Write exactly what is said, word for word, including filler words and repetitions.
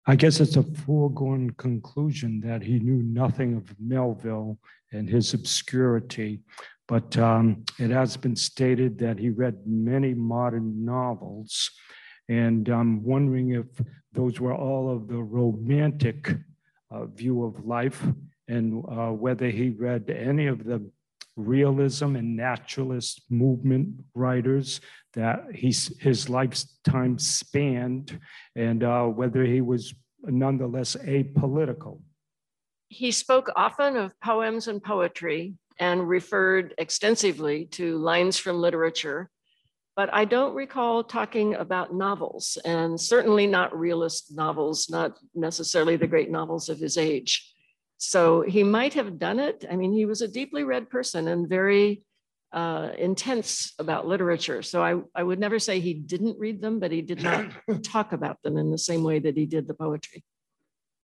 I guess it's a foregone conclusion that he knew nothing of Melville and his obscurity, but um, it has been stated that he read many modern novels, and I'm wondering if those were all of the romantic uh, view of life, and uh, whether he read any of the realism and naturalist movement writers that he's, his lifetime spanned, and uh, whether he was nonetheless apolitical. He spoke often of poems and poetry and referred extensively to lines from literature, but I don't recall talking about novels, and certainly not realist novels, not necessarily the great novels of his age. So he might have done it. I mean, he was a deeply read person and very uh, intense about literature. So I, I would never say he didn't read them, but he did not talk about them in the same way that he did the poetry.